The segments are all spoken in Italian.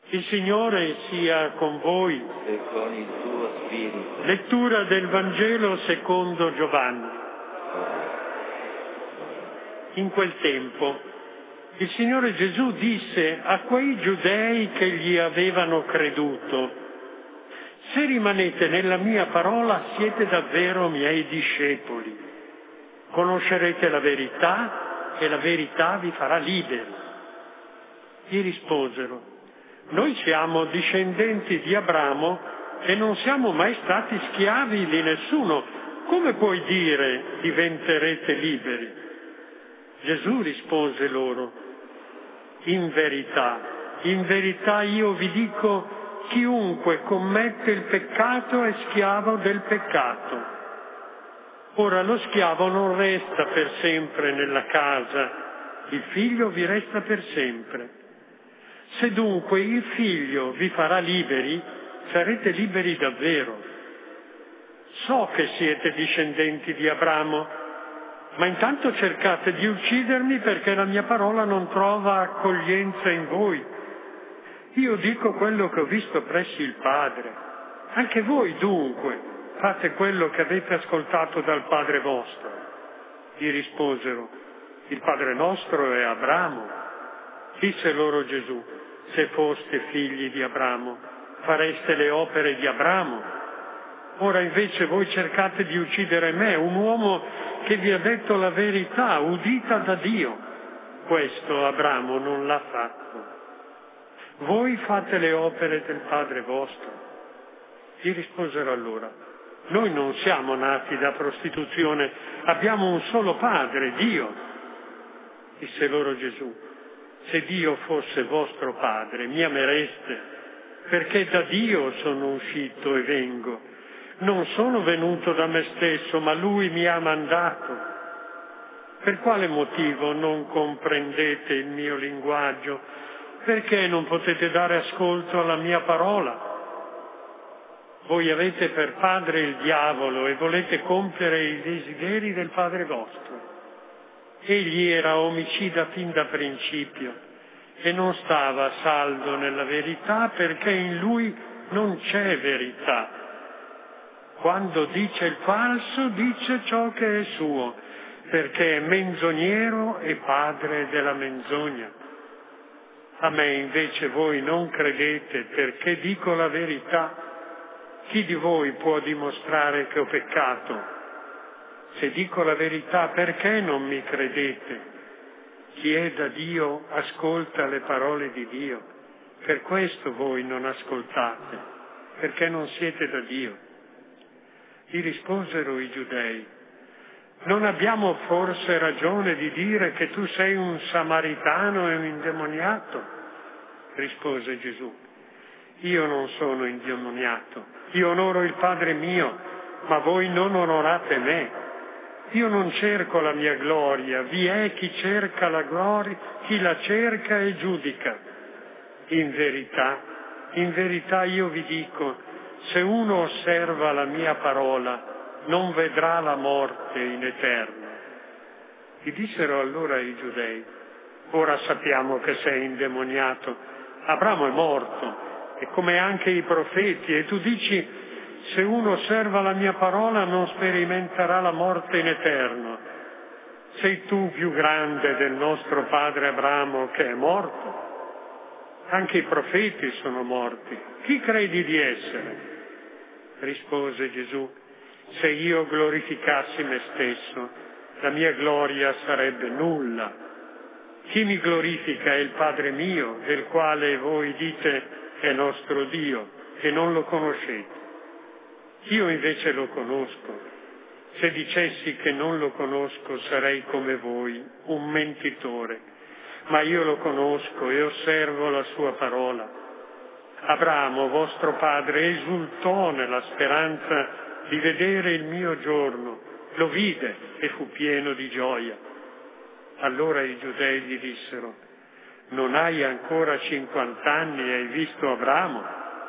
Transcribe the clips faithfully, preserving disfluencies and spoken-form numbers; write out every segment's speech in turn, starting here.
Il Signore sia con voi. E con il tuo spirito. Lettura del Vangelo secondo Giovanni. In quel tempo il Signore Gesù disse a quei giudei che gli avevano creduto: se rimanete nella mia parola siete davvero miei discepoli. Conoscerete la verità e la verità vi farà liberi. Gli risposero: noi siamo discendenti di Abramo e non siamo mai stati schiavi di nessuno. Come puoi dire diventerete liberi? Gesù rispose loro: in verità, in verità io vi dico, chiunque commette il peccato è schiavo del peccato. Ora lo schiavo non resta per sempre nella casa, il figlio vi resta per sempre. Se dunque il figlio vi farà liberi, sarete liberi davvero. So che siete discendenti di Abramo, ma intanto cercate di uccidermi perché la mia parola non trova accoglienza in voi. Io dico quello che ho visto presso il Padre. Anche voi dunque fate quello che avete ascoltato dal Padre vostro. Gli risposero: il Padre nostro è Abramo. Disse loro Gesù: se foste figli di Abramo, fareste le opere di Abramo. Ora invece voi cercate di uccidere me, un uomo che vi ha detto la verità, udita da Dio. Questo Abramo non l'ha fatto. Voi fate le opere del Padre vostro. Gli risposero allora: noi non siamo nati da prostituzione, abbiamo un solo Padre, Dio. Disse loro Gesù: se Dio fosse vostro Padre, mi amereste, perché da Dio sono uscito e vengo. Non sono venuto da me stesso, ma Lui mi ha mandato. Per quale motivo non comprendete il mio linguaggio? Perché non potete dare ascolto alla mia parola? Voi avete per padre il diavolo e volete compiere i desideri del padre vostro. Egli era omicida fin da principio e non stava a saldo nella verità perché in lui non c'è verità. Quando dice il falso, dice ciò che è suo, perché è menzognero e padre della menzogna. A me invece voi non credete perché dico la verità. Chi di voi può dimostrare che ho peccato? Se dico la verità, perché non mi credete? Chi è da Dio ascolta le parole di Dio. Per questo voi non ascoltate, perché non siete da Dio. Gli risposero i giudei: non abbiamo forse ragione di dire che tu sei un samaritano e un indemoniato? Rispose Gesù: io non sono indemoniato, io onoro il Padre mio, ma voi non onorate me. Io non cerco la mia gloria, vi è chi cerca la gloria, chi la cerca e giudica. In verità, in verità io vi dico, se uno osserva la mia parola, non vedrà la morte in eterno. Gli dissero allora i giudei: ora sappiamo che sei indemoniato. Abramo è morto, e come anche i profeti, e tu dici: se uno osserva la mia parola non sperimenterà la morte in eterno. Sei tu più grande del nostro padre Abramo che è morto? Anche i profeti sono morti. Chi credi di essere? Rispose Gesù: se io glorificassi me stesso, la mia gloria sarebbe nulla. Chi mi glorifica è il Padre mio, del quale voi dite è nostro Dio, e non lo conoscete. Io invece lo conosco. Se dicessi che non lo conosco sarei come voi, un mentitore. Ma io lo conosco e osservo la sua parola. Abramo, vostro padre, esultò nella speranza di vedere il mio giorno. Lo vide e fu pieno di gioia. Allora i giudei gli dissero: non hai ancora cinquant'anni e hai visto Abramo?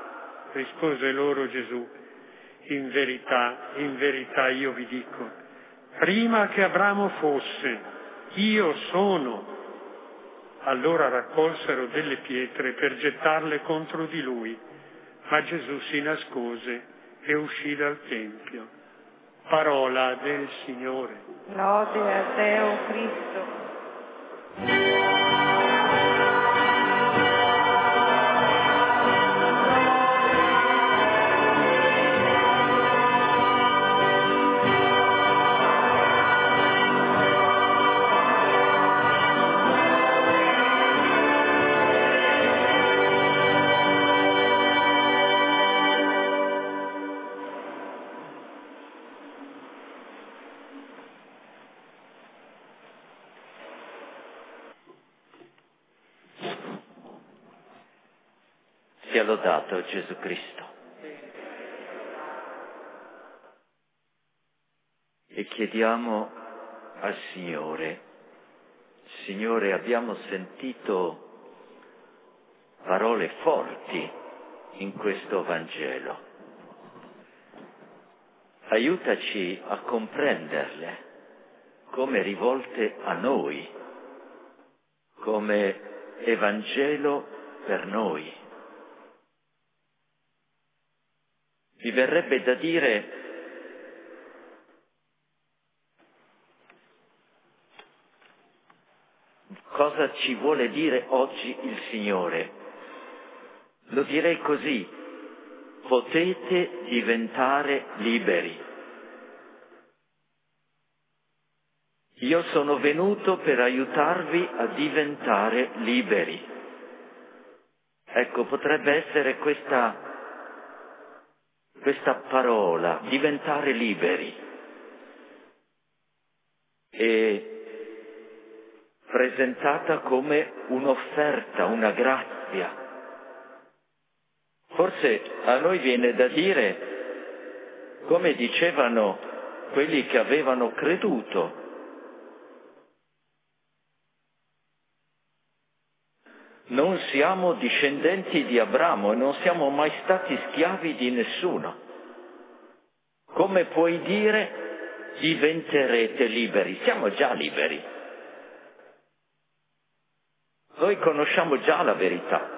Rispose loro Gesù: in verità, in verità io vi dico, prima che Abramo fosse, io sono. Allora raccolsero delle pietre per gettarle contro di lui, ma Gesù si nascose e uscì dal Tempio. Parola del Signore. Lode a te, o Cristo. Sia lodato Gesù Cristo. E chiediamo al Signore, Signore, abbiamo sentito parole forti in questo Vangelo. Aiutaci a comprenderle come rivolte a noi, come Evangelo per noi. Mi verrebbe da dire cosa ci vuole dire oggi il Signore. Lo direi così: potete diventare liberi. Io sono venuto per aiutarvi a diventare liberi. Ecco, potrebbe essere questa questa parola, diventare liberi, e presentata come un'offerta, una grazia. Forse a noi viene da dire, come dicevano quelli che avevano creduto, non siamo discendenti di Abramo e non siamo mai stati schiavi di nessuno. Come puoi dire diventerete liberi? Siamo già liberi. Noi conosciamo già la verità.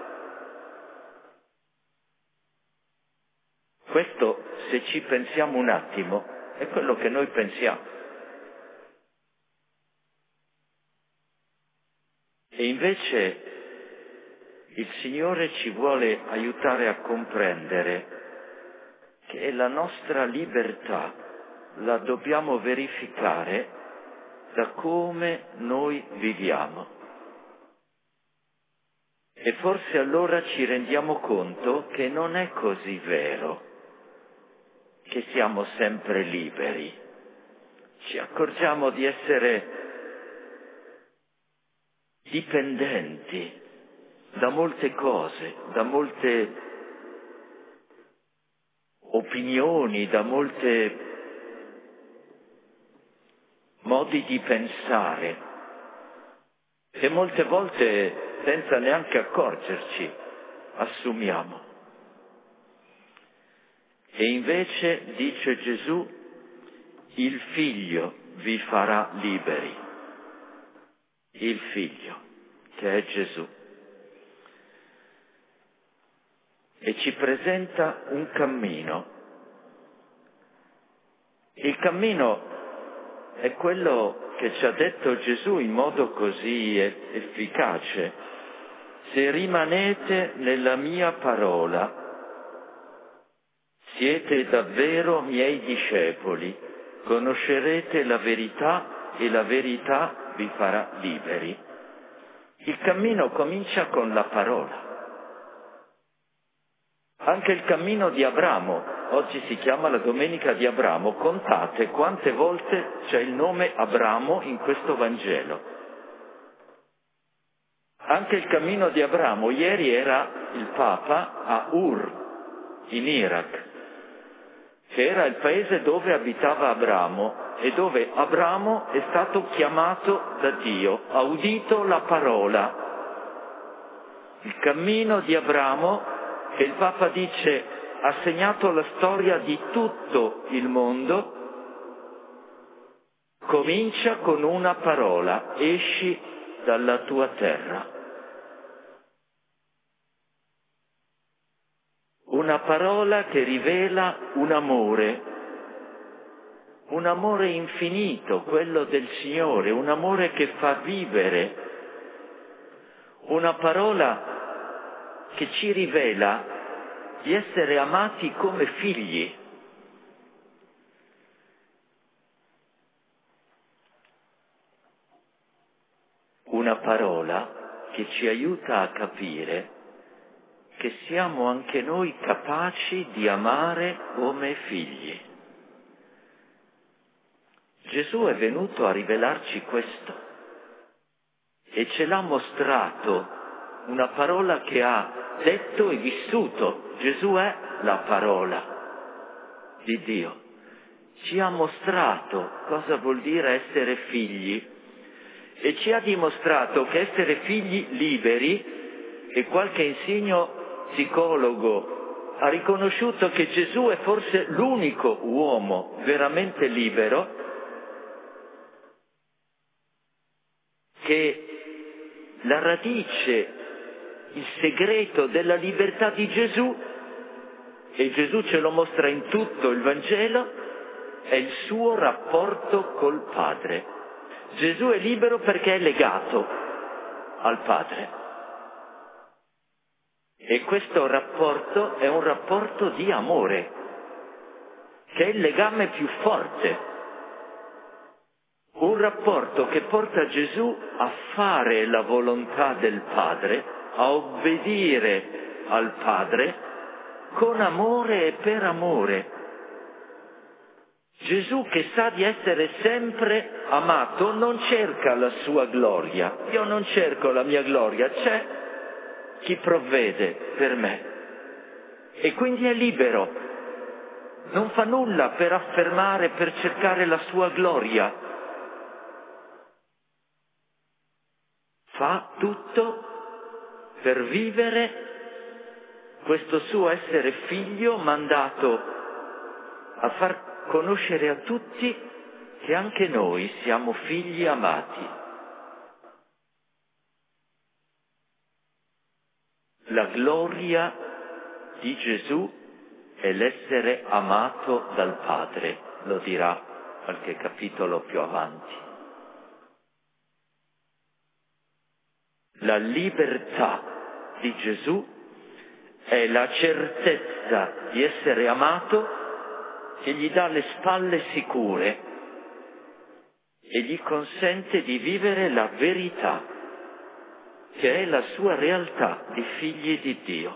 Questo, se ci pensiamo un attimo, è quello che noi pensiamo. E invece il Signore ci vuole aiutare a comprendere che la nostra libertà la dobbiamo verificare da come noi viviamo. E forse allora ci rendiamo conto che non è così vero che siamo sempre liberi. Ci accorgiamo di essere dipendenti da molte cose, da molte opinioni, da molte modi di pensare, e molte volte, senza neanche accorgerci, assumiamo. E invece, dice Gesù, il Figlio vi farà liberi. Il Figlio, che è Gesù. E ci presenta un cammino. Il cammino è quello che ci ha detto Gesù in modo così efficace: se rimanete nella mia parola, siete davvero miei discepoli, conoscerete la verità e la verità vi farà liberi. Il cammino comincia con la parola. Anche il cammino di Abramo, oggi si chiama la Domenica di Abramo, contate quante volte c'è il nome Abramo in questo Vangelo. Anche il cammino di Abramo, ieri era il Papa a Ur, in Iraq, che era il paese dove abitava Abramo e dove Abramo è stato chiamato da Dio, ha udito la parola. Il cammino di Abramo, che il Papa dice ha segnato la storia di tutto il mondo, comincia con una parola: esci dalla tua terra. Una parola che rivela un amore, un amore infinito, quello del Signore, un amore che fa vivere, una parola che ci rivela di essere amati come figli. Una parola che ci aiuta a capire che siamo anche noi capaci di amare come figli. Gesù è venuto a rivelarci questo e ce l'ha mostrato, una parola che ha detto e vissuto. Gesù è la parola di Dio. Ci ha mostrato cosa vuol dire essere figli e ci ha dimostrato che essere figli liberi, e qualche insigno psicologo ha riconosciuto che Gesù è forse l'unico uomo veramente libero, che la radice, il segreto della libertà di Gesù, e Gesù ce lo mostra in tutto il Vangelo, è il suo rapporto col Padre. Gesù è libero perché è legato al Padre. E questo rapporto è un rapporto di amore, che è il legame più forte. Un rapporto che porta Gesù a fare la volontà del Padre, a obbedire al Padre con amore e per amore. Gesù, che sa di essere sempre amato, non cerca la sua gloria. Io non cerco la mia gloria, c'è chi provvede per me. E quindi è libero. Non fa nulla per affermare, per cercare la sua gloria. Fa tutto per vivere questo suo essere figlio, mandato a far conoscere a tutti che anche noi siamo figli amati. La gloria di Gesù è l'essere amato dal Padre, lo dirà qualche capitolo più avanti. La libertà di Gesù è la certezza di essere amato che gli dà le spalle sicure e gli consente di vivere la verità, che è la sua realtà di figli di Dio.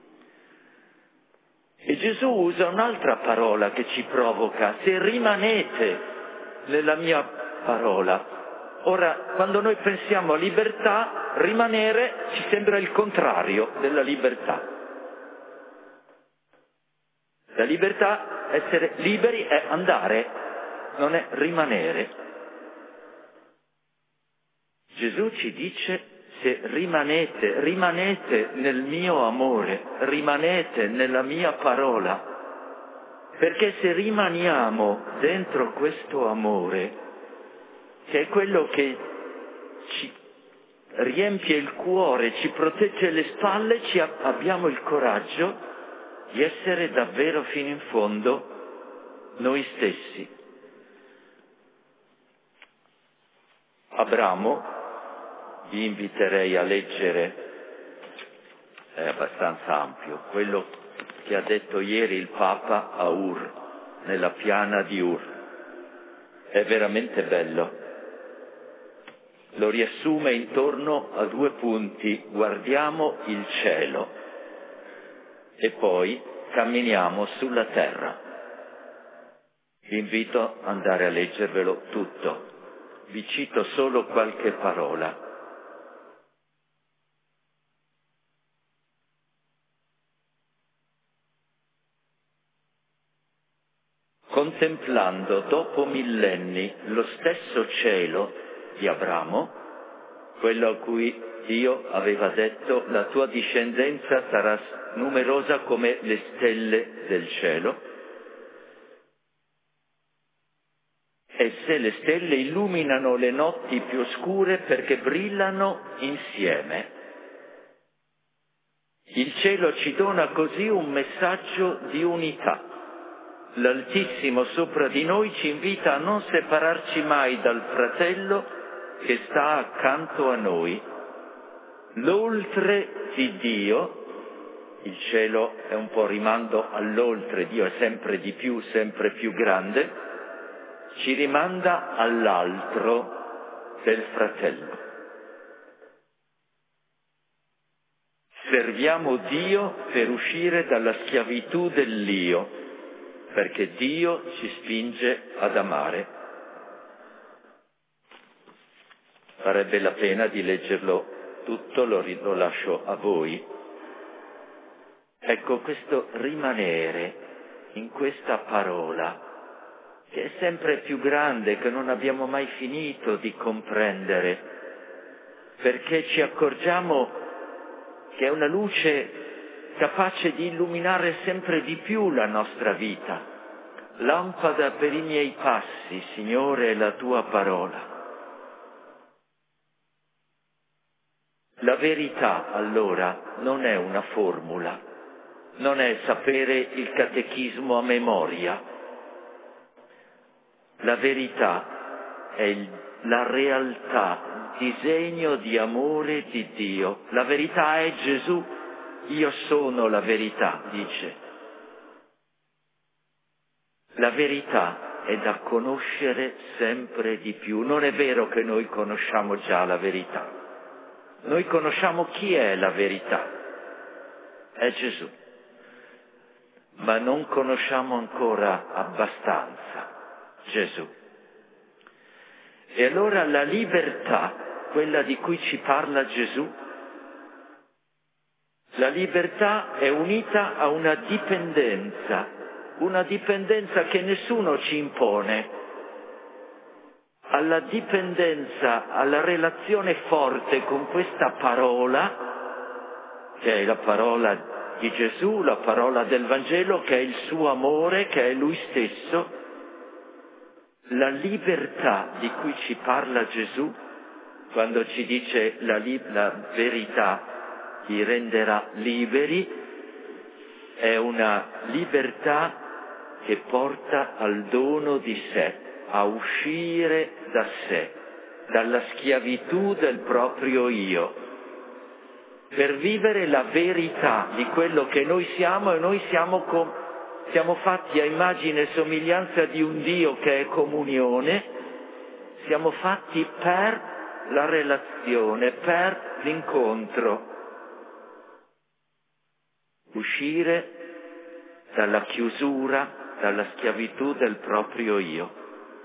E Gesù usa un'altra parola che ci provoca: se rimanete nella mia parola. Ora, quando noi pensiamo a libertà, rimanere ci sembra il contrario della libertà. La libertà, essere liberi, è andare, non è rimanere. Gesù ci dice: se rimanete, rimanete nel mio amore, rimanete nella mia parola, perché se rimaniamo dentro questo amore, che è quello che ci riempie il cuore, ci protegge le spalle, ci abbiamo il coraggio di essere davvero fino in fondo noi stessi. Abramo, vi inviterei a leggere, è abbastanza ampio, quello che ha detto ieri il Papa a Ur, nella piana di Ur. È veramente bello. Lo riassume intorno a due punti: guardiamo il cielo e poi camminiamo sulla terra. Vi invito ad andare a leggervelo tutto. Vi cito solo qualche parola. Contemplando dopo millenni lo stesso cielo di Abramo, quello a cui Dio aveva detto: la tua discendenza sarà numerosa come le stelle del cielo, Esse, le stelle, illuminano le notti più oscure perché brillano insieme. Il cielo ci dona così un messaggio di unità. L'Altissimo sopra di noi ci invita a non separarci mai dal fratello che sta accanto a noi. L'oltre di Dio, il cielo è un po' rimando all'oltre, Dio è sempre di più, sempre più grande, ci rimanda all'altro del fratello. Serviamo Dio per uscire dalla schiavitù dell'io, perché Dio ci spinge ad amare. Farebbe la pena di leggerlo tutto, lo, lo lascio a voi. Ecco, questo rimanere in questa parola, che è sempre più grande, che non abbiamo mai finito di comprendere, perché ci accorgiamo che è una luce capace di illuminare sempre di più la nostra vita. Lampada per i miei passi, Signore, è la tua parola. La verità, allora, non è una formula, non è sapere il catechismo a memoria. La verità è il, la realtà, il disegno di amore di Dio. La verità è Gesù, io sono la verità, dice. La verità è da conoscere sempre di più. Non è vero che noi conosciamo già la verità. Noi conosciamo chi è la verità. È Gesù. Ma non conosciamo ancora abbastanza Gesù. E allora la libertà, quella di cui ci parla Gesù, la libertà è unita a una dipendenza, una dipendenza che nessuno ci impone, alla dipendenza, alla relazione forte con questa parola, che è la parola di Gesù, la parola del Vangelo, che è il suo amore, che è Lui stesso. La libertà di cui ci parla Gesù, quando ci dice la, li- la verità ti renderà liberi, è una libertà che porta al dono di sé, a uscire da sé, dalla schiavitù del proprio io, per vivere la verità di quello che noi siamo, e noi siamo, com- siamo fatti a immagine e somiglianza di un Dio che è comunione, siamo fatti per la relazione, per l'incontro. Uscire dalla chiusura, dalla schiavitù del proprio io,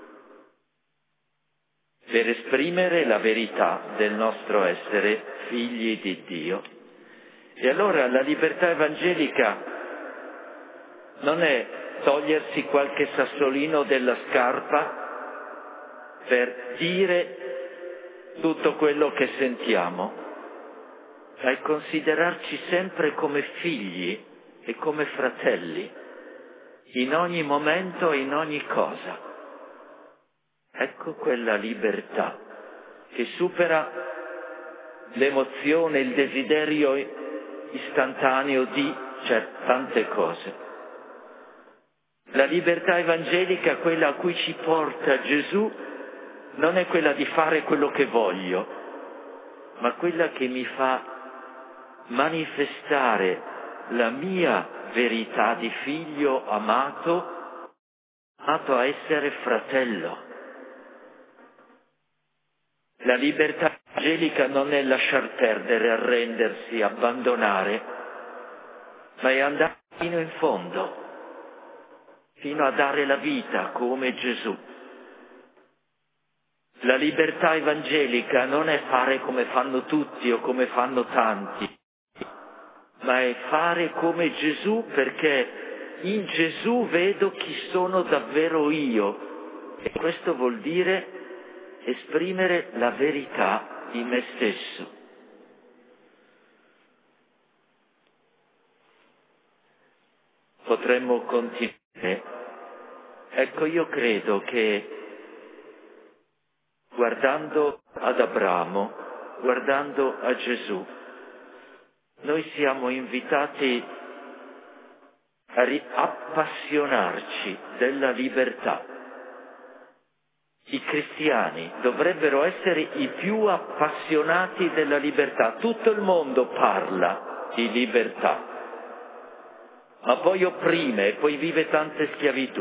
per esprimere la verità del nostro essere figli di Dio. E allora la libertà evangelica non è togliersi qualche sassolino della scarpa per dire tutto quello che sentiamo, ma è considerarci sempre come figli e come fratelli, in ogni momento e in ogni cosa. Ecco quella libertà che supera l'emozione, il desiderio istantaneo di certe tante cose. La libertà evangelica, quella a cui ci porta Gesù, non è quella di fare quello che voglio, ma quella che mi fa manifestare la mia verità di figlio amato, amato a essere fratello. La libertà evangelica non è lasciar perdere, arrendersi, abbandonare, ma è andare fino in fondo, fino a dare la vita come Gesù. La libertà evangelica non è fare come fanno tutti o come fanno tanti, ma è fare come Gesù, perché in Gesù vedo chi sono davvero io. E questo vuol dire esprimere la verità di me stesso. Potremmo continuare. Ecco, io credo che guardando ad Abramo, guardando a Gesù. Noi siamo invitati a appassionarci della libertà. I cristiani dovrebbero essere i più appassionati della libertà. Tutto il mondo parla di libertà, ma poi opprime e poi vive tante schiavitù.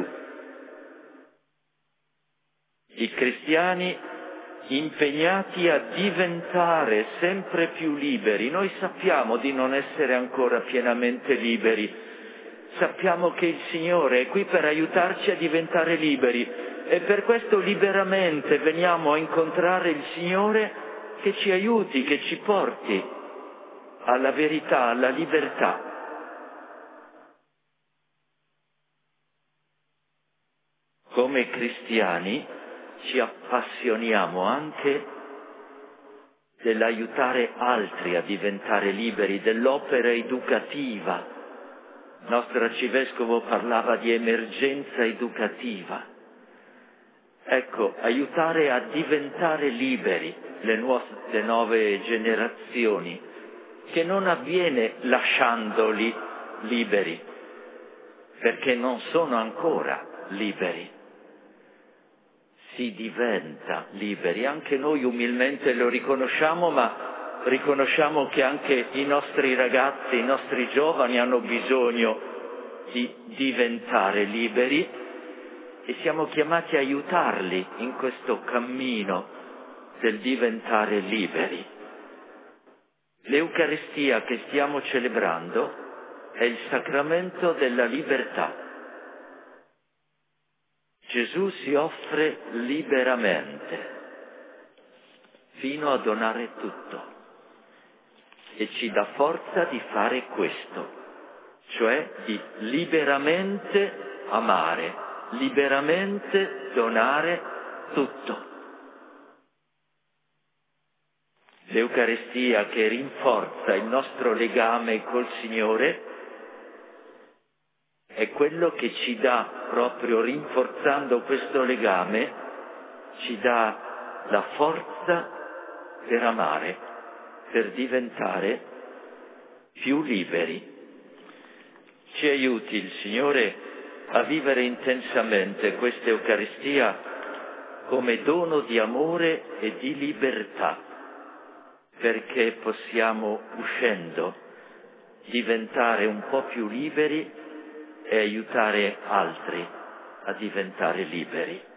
I cristiani impegnati a diventare sempre più liberi. Noi sappiamo di non essere ancora pienamente liberi. Sappiamo che il Signore è qui per aiutarci a diventare liberi e per questo liberamente veniamo a incontrare il Signore che ci aiuti, che ci porti alla verità, alla libertà. Come cristiani ci appassioniamo anche dell'aiutare altri a diventare liberi, dell'opera educativa. Il nostro arcivescovo parlava di emergenza educativa. Ecco, aiutare a diventare liberi le, nuove, le nuove generazioni, che non avviene lasciandoli liberi, perché non sono ancora liberi. Si diventa liberi, anche noi umilmente lo riconosciamo, ma riconosciamo che anche i nostri ragazzi, i nostri giovani hanno bisogno di diventare liberi e siamo chiamati a aiutarli in questo cammino del diventare liberi. L'Eucaristia che stiamo celebrando è il sacramento della libertà. Gesù si offre liberamente fino a donare tutto e ci dà forza di fare questo, cioè di liberamente amare, liberamente donare tutto. L'Eucaristia che rinforza il nostro legame col Signore è quello che ci dà, proprio rinforzando questo legame, ci dà la forza per amare, per diventare più liberi. Ci aiuti il Signore a vivere intensamente questa Eucaristia come dono di amore e di libertà, perché possiamo, uscendo, diventare un po' più liberi e aiutare altri a diventare liberi.